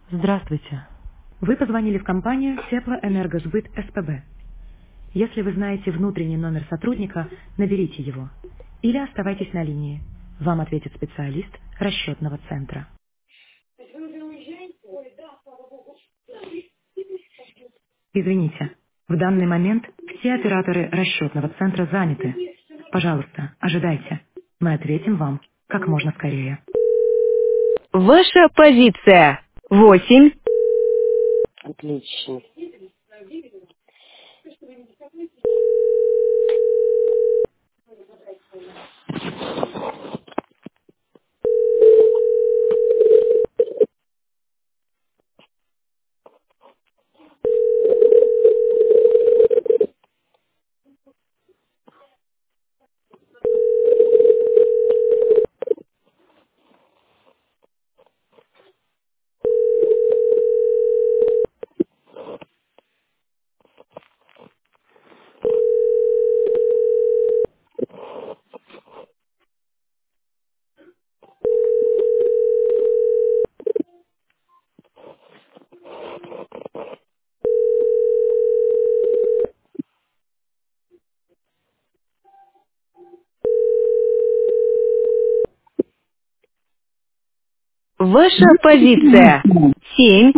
Здравствуйте. Вы позвонили в компанию Теплоэнергосбыт СПБ. Если вы знаете внутренний номер сотрудника, наберите его. Или оставайтесь на линии. Вам ответит специалист расчетного центра. Извините, в данный момент все операторы расчетного центра заняты. Пожалуйста, ожидайте. Мы ответим вам как можно скорее. Ваша позиция. 8. Отлично. Ваша позиция. 7.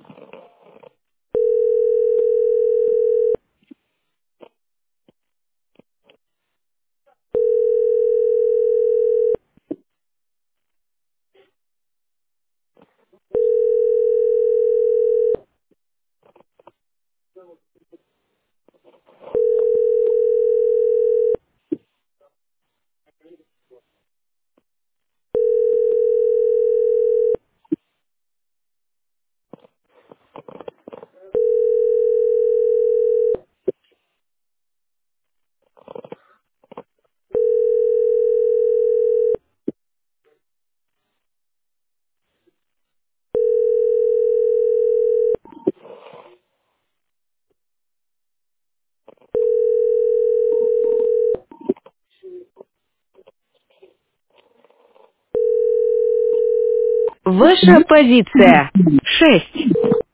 Ваша позиция. 6.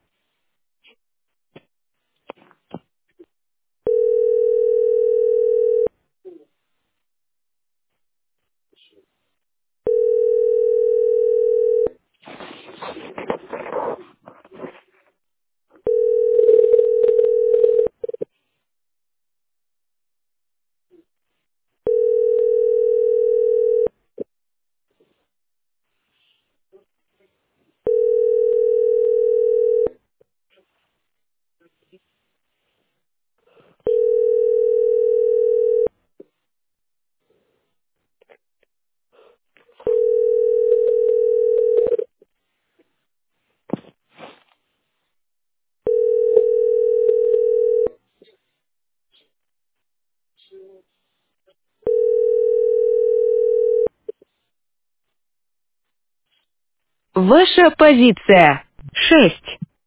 Ваша позиция. 6.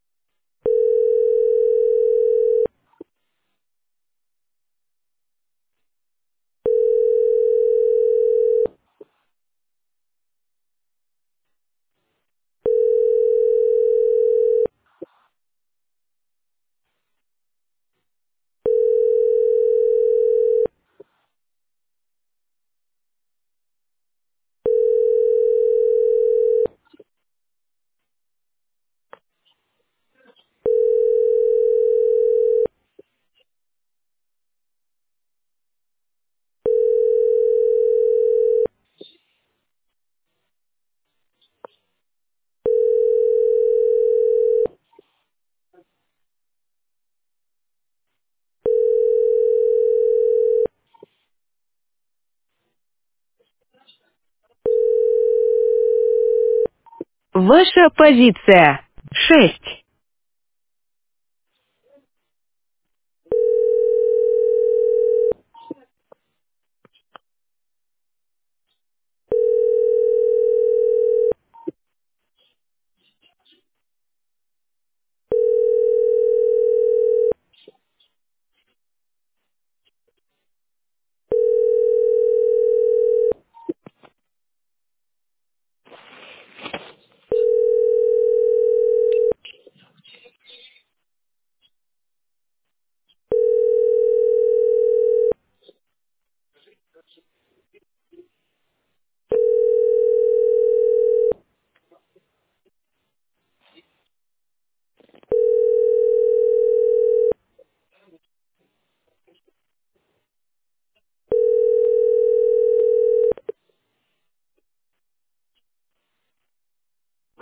Ваша позиция. 6.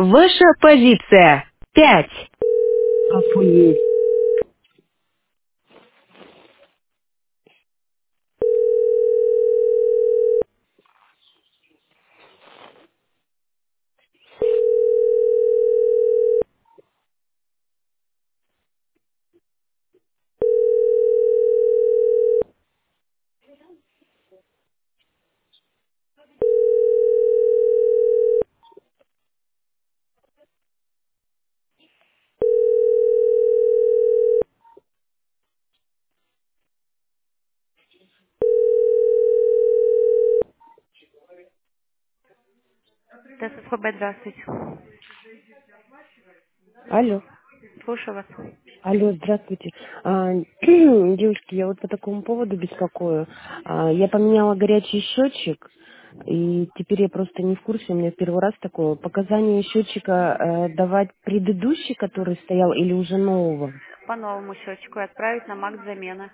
Ваша позиция. 5. Охуеть. ТССПБ, здравствуйте. Алло. Слушаю вас. Алло, здравствуйте. Девушки, я вот по такому поводу беспокою. Я поменяла горячий счетчик, и теперь я просто не в курсе, у меня первый раз такое. Показания счетчика давать предыдущий, который стоял, или уже нового? По новому счетчику и отправить на акт замены.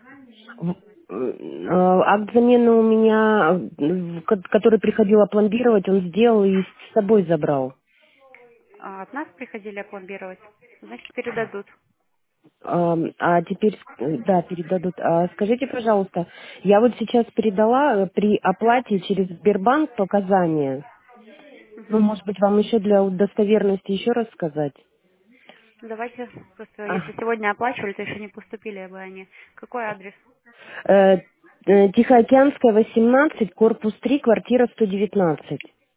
Акт замены у меня, который приходил опломбировать, он сделал и с собой забрал. От нас приходили опломбировать. Значит, передадут. А теперь, да, передадут. Скажите, пожалуйста, я вот сейчас передала при оплате через Сбербанк показания. Ну, Мгм. может быть, вам еще для достоверности еще раз сказать? Давайте, просто А, если сегодня оплачивали, то еще не поступили бы они. Какой адрес? э, Тихоокеанская, 18, корпус 3, квартира 119.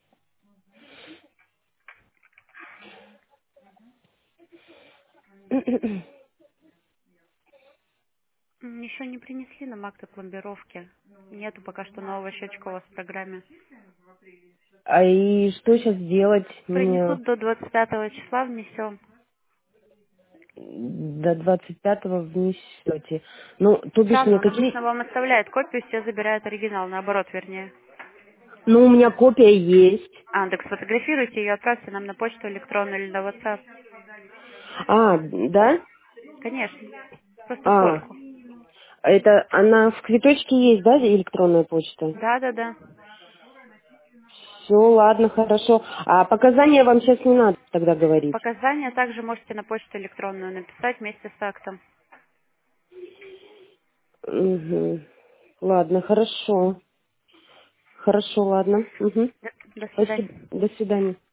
Еще не принесли нам акты пломбировки. Нету пока что нового счетчика у вас в программе. А и что сейчас делать мне? Принесут до 25 числа, внесем. До 25-го внесете. Ну, то бишь Сразу мне он обычно какие... вам оставляет копию, все забирают оригинал, наоборот, вернее. Ну, у меня копия есть. Так сфотографируйте ее, отправьте нам на почту электронную или на WhatsApp. Да? Конечно. Просто А, фотку. это она в квиточке есть, да, электронная почта? Да, да, да. Все, ладно, хорошо. А показания вам сейчас не надо тогда говорить. Показания также можете на почту электронную написать вместе с актом. Угу. Ладно, хорошо. Хорошо, ладно. Угу. До Спасибо. свидания. До свидания.